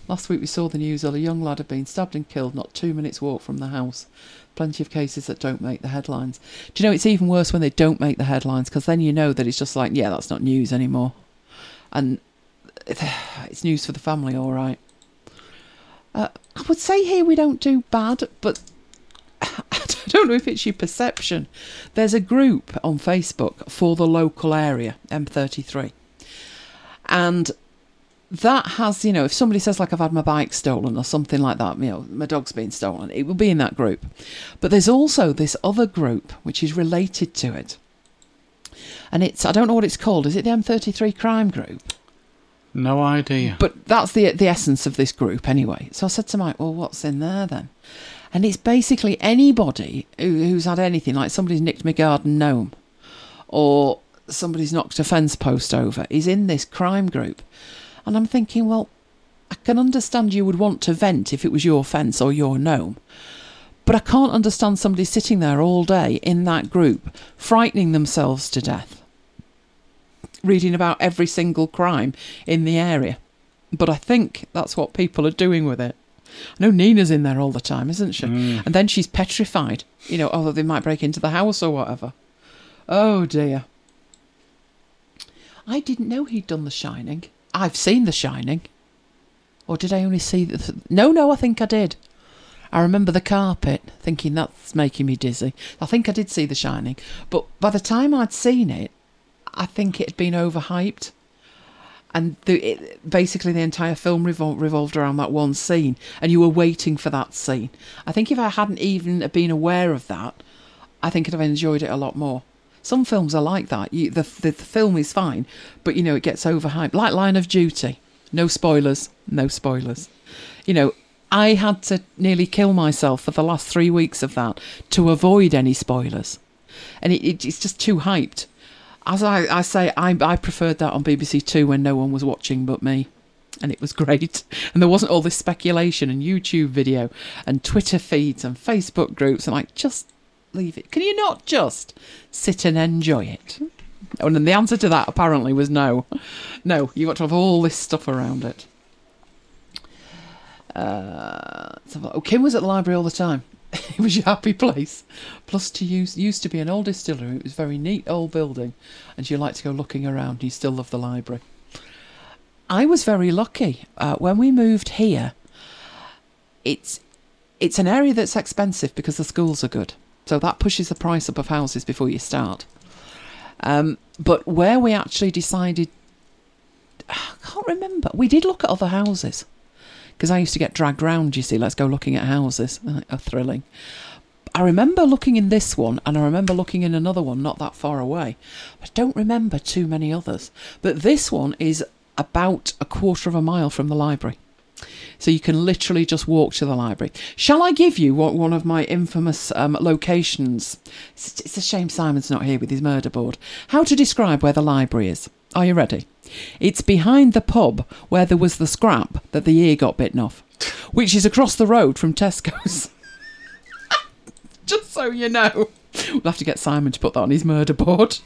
Last week we saw the news of a young lad had been stabbed and killed not two minutes walk from the house. Plenty of cases that don't make the headlines. Do you know, it's even worse when they don't make the headlines, because then you know that it's just like, yeah, that's not news anymore. And it's news for the family, all right. Uh, I would say here we don't do bad, but I don't know if it's your perception. There's a group on Facebook for the local area, M thirty-three. And that has, you know, if somebody says like I've had my bike stolen or something like that, you know, my dog's been stolen, it will be in that group. But there's also this other group which is related to it. And it's, I don't know what it's called. Is it the M thirty-three crime group? No idea. But that's the the essence of this group anyway. So I said to Mike, well, what's in there then? And it's basically anybody who, who's had anything, like somebody's nicked my garden gnome or somebody's knocked a fence post over, is in this crime group. And I'm thinking, well, I can understand you would want to vent if it was your fence or your gnome. But I can't understand somebody sitting there all day in that group, frightening themselves to death, reading about every single crime in the area. But I think that's what people are doing with it. I know Nina's in there all the time, isn't she? Mm. And then she's petrified, you know, although they might break into the house or whatever. Oh, dear. I didn't know he'd done The Shining. I've seen The Shining. Or did I only see... The th- no, no, I think I did. I remember the carpet, thinking that's making me dizzy. I think I did see The Shining. But by the time I'd seen it, I think it had been overhyped. And the, it, basically the entire film revol- revolved around that one scene. And you were waiting for that scene. I think if I hadn't even been aware of that, I think I'd have enjoyed it a lot more. Some films are like that. You, the, the the film is fine, but, you know, it gets overhyped. Like Line of Duty. No spoilers. No spoilers. You know, I had to nearly kill myself for the last three weeks of that to avoid any spoilers. And it, it, it's just too hyped. As I, I say, I, I preferred that on B B C Two when no one was watching but me. And it was great. And there wasn't all this speculation and YouTube video and Twitter feeds and Facebook groups. And like, just... leave it. Can you not just sit and enjoy it? And then the answer to that apparently was no. No, you got to have all this stuff around it. Uh, oh, Kim was at the library all the time. It was your happy place. Plus, to use used to be an old distillery. It was a very neat old building, and you like to go looking around. You still love the library. I was very lucky uh, when we moved here. It's it's an area that's expensive because the schools are good. So that pushes the price up of houses before you start. Um, but where we actually decided... I can't remember. We did look at other houses. Because I used to get dragged round, you see. Let's go looking at houses. Oh, thrilling. I remember looking in this one, and I remember looking in another one not that far away. I don't remember too many others. But this one is about a quarter of a mile from the library. So you can literally just walk to the library. Shall I give you what, one of my infamous um, locations? It's, it's a shame Simon's not here with his murder board. How to describe where the library is. Are you ready? It's behind the pub where there was the scrap that the ear got bitten off, which is across the road from Tesco's. Just so you know. We'll have to get Simon to put that on his murder board.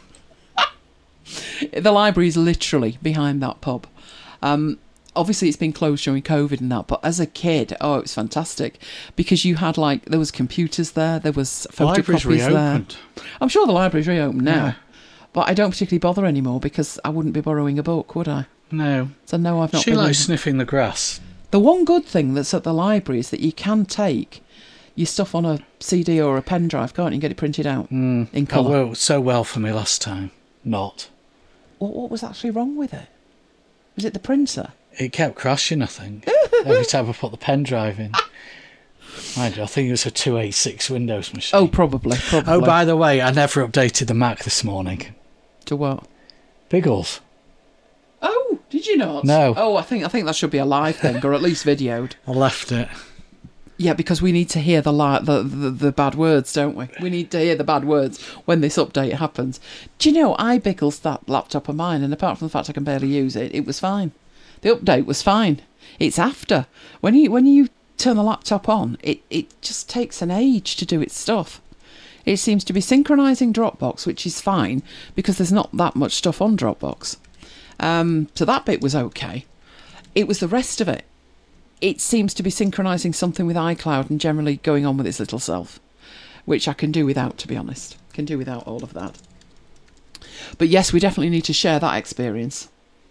The library is literally behind that pub. Um... Obviously, it's been closed during COVID and that, but as a kid, oh, it was fantastic because you had like there was computers there, there was photocopies there. I'm sure the library's reopened now, yeah. But I don't particularly bother anymore because I wouldn't be borrowing a book, would I? No. So no, I've not. She been likes in. sniffing the grass. The one good thing that's at the library is that you can take your stuff on a C D or a pen drive, can't you? And get it printed out mm. in colour. Oh, well, so well for me last time. Not. What, what was actually wrong with it? Was it the printer? It kept crashing, I think, every time I put the pen drive in. Mind you, I think it was a two eighty-six Windows machine. Oh, probably, probably. Oh, by the way, I never updated the Mac this morning. To what? Biggles. Oh, did you not? No. Oh, I think I think that should be a live thing, or at least videoed. I left it. Yeah, because we need to hear the, li- the, the the bad words, don't we? We need to hear the bad words when this update happens. Do you know, I Biggles that laptop of mine, and apart from the fact I can barely use it, it was fine. The update was fine. It's after. When you when you turn the laptop on, it, it just takes an age to do its stuff. It seems to be synchronising Dropbox, which is fine, because there's not that much stuff on Dropbox. Um, so that bit was okay. It was the rest of it. it seems to be synchronising something with iCloud and generally going on with its little self, which I can do without, to be honest. Can do without all of that. But yes, we definitely need to share that experience.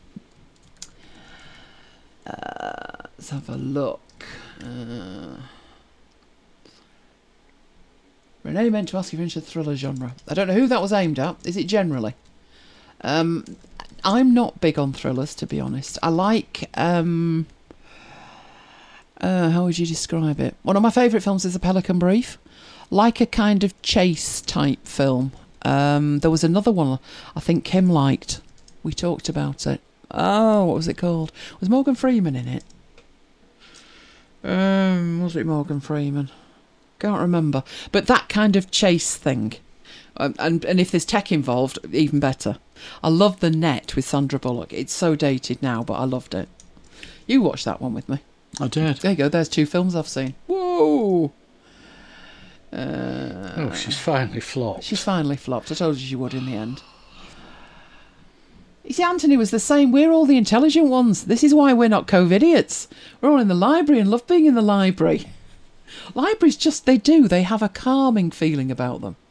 Uh, let's have a look. Uh, Renee meant to ask if you're into the thriller genre. I don't know who that was aimed at. Is it generally? Um, I'm not big on thrillers, to be honest. I like... Um, uh, how would you describe it? One of my favourite films is The Pelican Brief. Like a kind of chase type film. Um, there was another one I think Kim liked. We talked about it. Oh, what was it called? Was Morgan Freeman in it? Um, was it Morgan Freeman? Can't remember. But that kind of chase thing. Um, and, and if there's tech involved, even better. I love The Net with Sandra Bullock. It's so dated now, but I loved it. You watched that one with me. I did. There you go. There's two films I've seen. Whoa! Uh, oh, she's finally flopped. She's finally flopped. I told you she would in the end. You see, Anthony was the same. We're all the intelligent ones. This is why we're not COVIDiots. We're all in the library and love being in the library. Libraries just, they do. They have a calming feeling about them.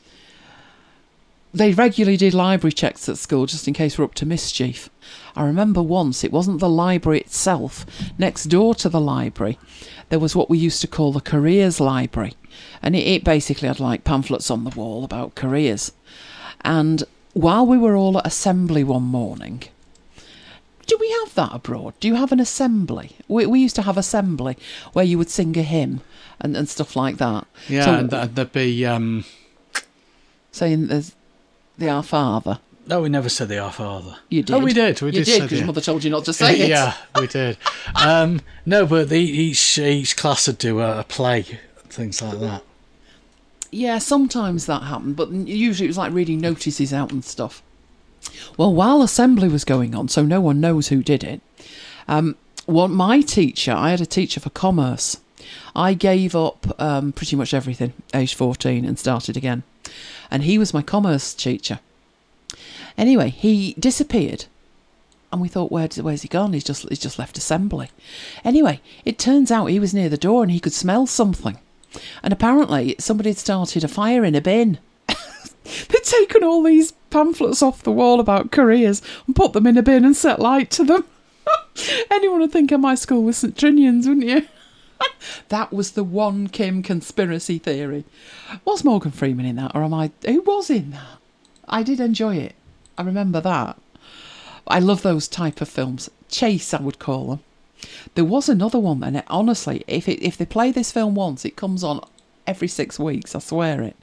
They regularly did library checks at school just in case we're up to mischief. I remember once, it wasn't the library itself. Next door to the library, there was what we used to call the careers library. And it, it basically had like pamphlets on the wall about careers. And while we were all at assembly one morning, do we have that abroad? Do you have an assembly? We, we used to have assembly where you would sing a hymn and, and stuff like that. Yeah, so, and th- there'd be... Um... saying there's the Our Father. No, we never said the Our Father. You did. Oh, we did. We you did, did, because your mother told you not to say it. Yeah, we did. um, no, but the, each each class would do a, a play, things like that. Yeah, sometimes that happened, but usually it was like reading notices out and stuff. Well, while assembly was going on, so no one knows who did it, um, well, my teacher, I had a teacher for commerce. I gave up um, pretty much everything, age fourteen, and started again. And he was my commerce teacher. Anyway, he disappeared. And we thought, Where, where's he gone? He's just, he's just left assembly. Anyway, it turns out he was near the door and he could smell something. And apparently somebody had started a fire in a bin. They'd taken all these pamphlets off the wall about careers and put them in a bin and set light to them. Anyone would think of my school was St Trinian's, wouldn't you? That was the one Kim conspiracy theory. Was Morgan Freeman in that, or am I... Who was in that? I did enjoy it. I remember that. I love those type of films. Chase, I would call them. There was another one, and it, honestly, if it, if they play this film once, it comes on every six weeks, I swear it.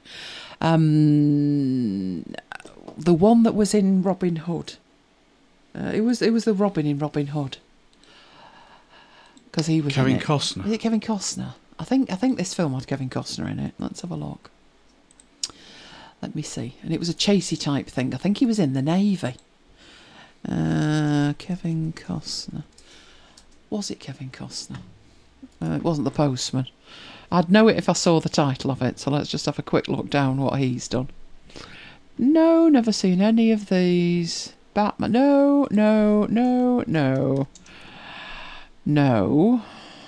Um, the one that was in Robin Hood. Uh, it was it was the Robin in Robin Hood. Because he was Kevin in it. Costner. Is it Kevin Costner? I think I think this film had Kevin Costner in it. Let's have a look. Let me see. And it was a chasey type thing. I think he was in the Navy. Uh, Kevin Costner. Was it Kevin Costner? Uh, it wasn't The Postman. I'd know it if I saw the title of it, so let's just have a quick look down what he's done. No, never seen any of these. Batman. No, no, no, no. No.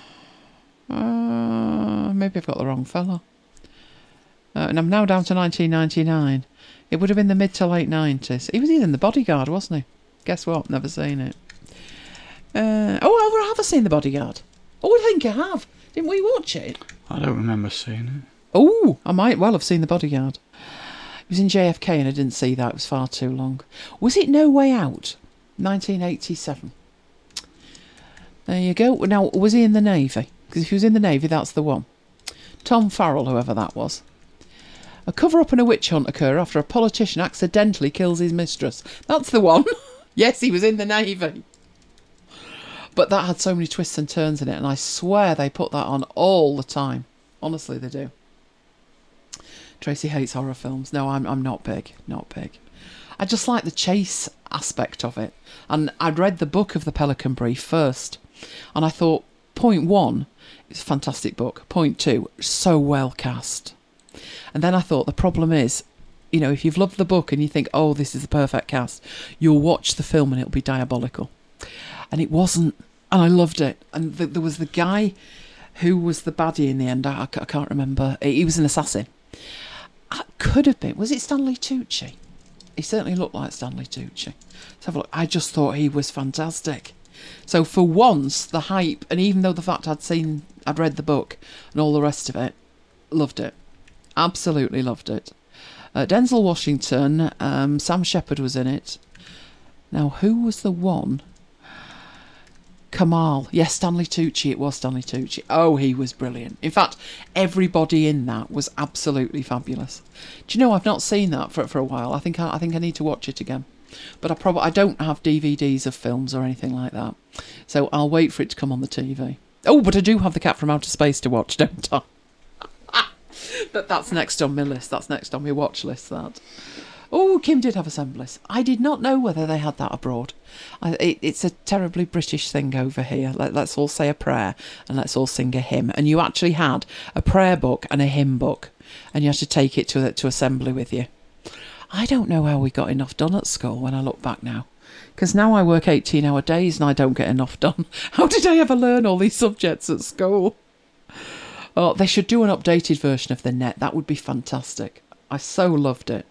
Uh, maybe I've got the wrong fella. Uh, and I'm now down to nineteen ninety-nine. It would have been the mid to late nineties. He was even The Bodyguard, wasn't he? Guess what? Never seen it. Uh, oh, I have seen The Bodyguard. Oh, I think I have. Didn't we watch it? I don't remember seeing it. Oh, I might well have seen The Bodyguard. It was in J F K and I didn't see that. It was far too long. Was it No Way Out? nineteen eighty-seven. There you go. Now, was he in the Navy? Because if he was in the Navy, that's the one. Tom Farrell, whoever that was. A cover-up and a witch hunt occur after a politician accidentally kills his mistress. That's the one. Yes, he was in the Navy. But that had so many twists and turns in it, and I swear they put that on all the time. Honestly, they do. Tracy hates horror films. No, I'm I'm not big. Not big. I just like the chase aspect of it. And I'd read the book of The Pelican Brief first. And I thought, point one, it's a fantastic book. Point two, so well cast. And then I thought, the problem is, you know, if you've loved the book and you think, oh, this is the perfect cast, you'll watch the film and it'll be diabolical. And it wasn't. and I loved it. And th- there was the guy who was the baddie in the end. I, I can't remember. He was an assassin. It could have been. Was it Stanley Tucci? He certainly looked like Stanley Tucci. Let's have a look. I just thought he was fantastic. So for once, the hype, and even though the fact I'd seen, I'd read the book and all the rest of it, loved it. Absolutely loved it. Uh, Denzel Washington, um, Sam Shepard was in it. Now, who was the one? Kamal. Yes, Stanley Tucci. It was Stanley Tucci. Oh, he was brilliant. In fact, everybody in that was absolutely fabulous. Do you know, I've not seen that for for a while. I think I, I think I need to watch it again. But I probably I don't have D V Ds of films or anything like that, so I'll wait for it to come on the T V. Oh, but I do have The Cat from Outer Space to watch, don't I? But that's next on my list. That's next on my watch list. That. Oh, Kim did have Assemblies. I did not know whether they had that abroad. I, it, it's a terribly British thing over here. Let, let's all say a prayer and let's all sing a hymn. And you actually had a prayer book and a hymn book, and you had to take it to to assembly with you. I don't know how we got enough done at school when I look back now, because now I work eighteen-hour days and I don't get enough done. How did I ever learn all these subjects at school? Oh, they should do an updated version of the net. That would be fantastic. I so loved it.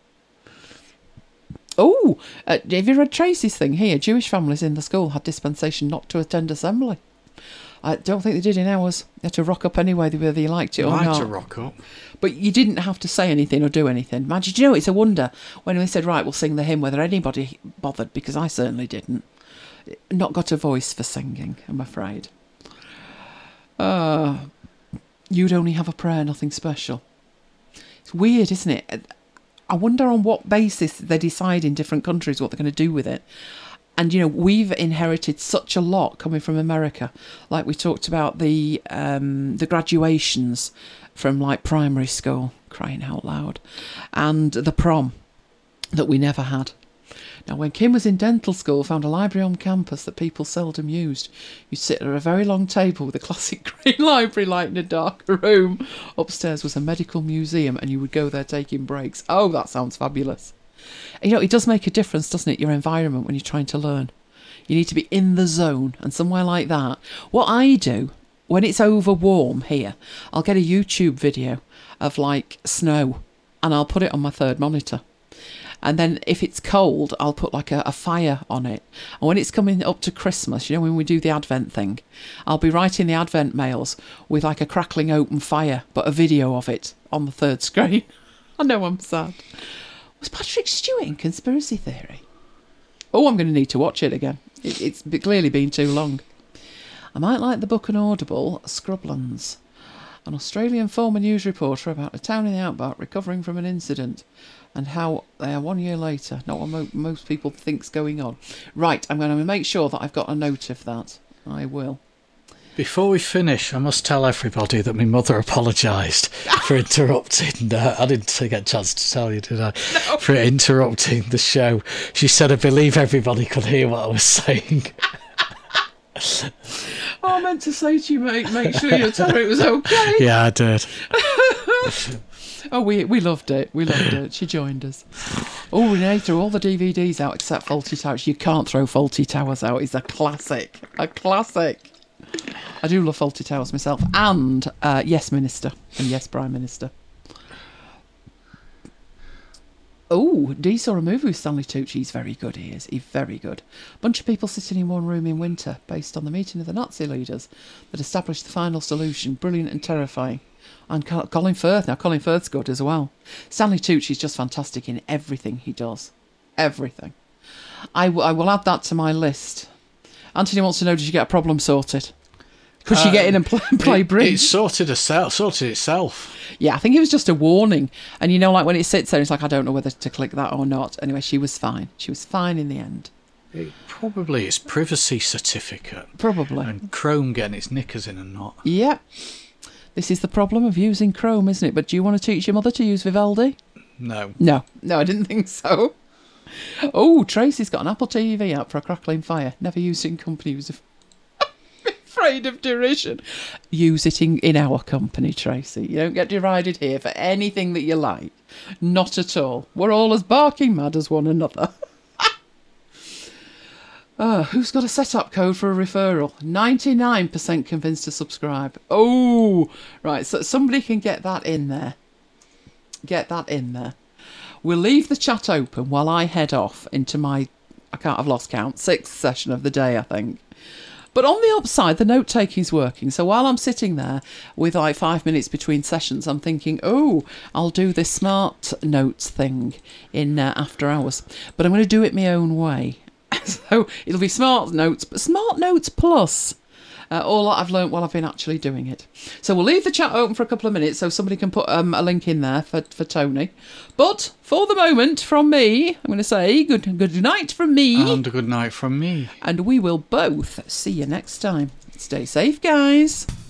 Oh, uh, have you read Tracy's thing here? Jewish families in the school had dispensation not to attend assembly. I don't think they did in ours. They had to rock up anyway, whether you liked it or I not. had to rock up. But you didn't have to say anything or do anything. Imagine, you know, it's a wonder when we said, right, we'll sing the hymn, whether anybody bothered, because I certainly didn't. Not got a voice for singing, I'm afraid. Uh, you'd only have a prayer, nothing special. It's weird, isn't it? I wonder on what basis they decide in different countries what they're going to do with it. And, you know, we've inherited such a lot coming from America. Like we talked about the um, the graduations from, like, primary school, crying out loud, and the prom that we never had. Now, when Kim was in dental school, found a library on campus that people seldom used. You'd sit at a very long table with a classic grey library light in a dark room. Upstairs was a medical museum, and you would go there taking breaks. Oh, that sounds fabulous. And, you know, it does make a difference, doesn't it, your environment when you're trying to learn. You need to be in the zone, and somewhere like that. What I do, when it's over warm here, I'll get a YouTube video of, like, snow, and I'll put it on my third monitor. And then if it's cold, I'll put like a, a fire on it. And when it's coming up to Christmas, you know, when we do the Advent thing, I'll be writing the Advent mails with like a crackling open fire, but a video of it on the third screen. I know I'm sad. Was Patrick Stewart in Conspiracy Theory? Oh, I'm going to need to watch it again. It, it's clearly been too long. I might like the book on Audible, Scrublands. An Australian former news reporter about a town in the outback recovering from an incident and how they are one year later. Not what mo- most people think's going on. Right, I'm going to make sure that I've got a note of that. I will. Before we finish, I must tell everybody that my mother apologised for interrupting. Uh, I didn't get a chance to tell you, did I? No. For interrupting the show. She said, I believe everybody could hear what I was saying. Oh, I meant to say to you, mate, make sure you tell her it was okay. Yeah, I did. Oh, we we loved it. We loved it. She joined us. Oh, Renee threw all the D V Ds out except Faulty Towers. You can't throw Faulty Towers out. It's a classic. A classic. I do love Faulty Towers myself. And uh, Yes Minister. And Yes Prime Minister. Oh, Dee saw a movie with Stanley Tucci. He's very good, he is. He's very good. Bunch of people sitting in one room in winter, based on the meeting of the Nazi leaders that established the final solution. Brilliant and terrifying. And Colin Firth. Now, Colin Firth's good as well. Stanley Tucci's just fantastic in everything he does. Everything. I, w- I will add that to my list. Anthony wants to know, did you get a problem sorted? Could she uh, get in and play, play it, bridge? It sorted itself. Sorted itself. Yeah, I think it was just a warning. And you know, like when it sits there, it's like, I don't know whether to click that or not. Anyway, she was fine. She was fine in the end. It probably is privacy certificate. Probably. And Chrome getting its knickers in a knot. Yep. This is the problem of using Chrome, isn't it? But do you want to teach your mother to use Vivaldi? No. No. No, I didn't think so. Oh, Tracy's got an Apple T V out for a crackling fire. Never used it in company. He was afraid of derision. Use it in, in our company, Tracy. You don't get derided here for anything that you like. Not at all. We're all as barking mad as one another. Uh, who's got a setup code for a referral? ninety-nine percent convinced to subscribe. Oh, right. So somebody can get that in there. Get that in there. We'll leave the chat open while I head off into my, I can't have lost count, sixth session of the day, I think. But on the upside, the note-taking's working. So while I'm sitting there with like five minutes between sessions, I'm thinking, oh, I'll do this smart notes thing in uh, after hours. But I'm going to do it my own way. So it'll be smart notes, but smart notes plus uh, all that I've learnt while I've been actually doing it. So we'll leave the chat open for a couple of minutes so somebody can put um, a link in there for, for Tony. But for the moment, from me, I'm going to say good good night from me. And a good night from me. And we will both see you next time. Stay safe, guys.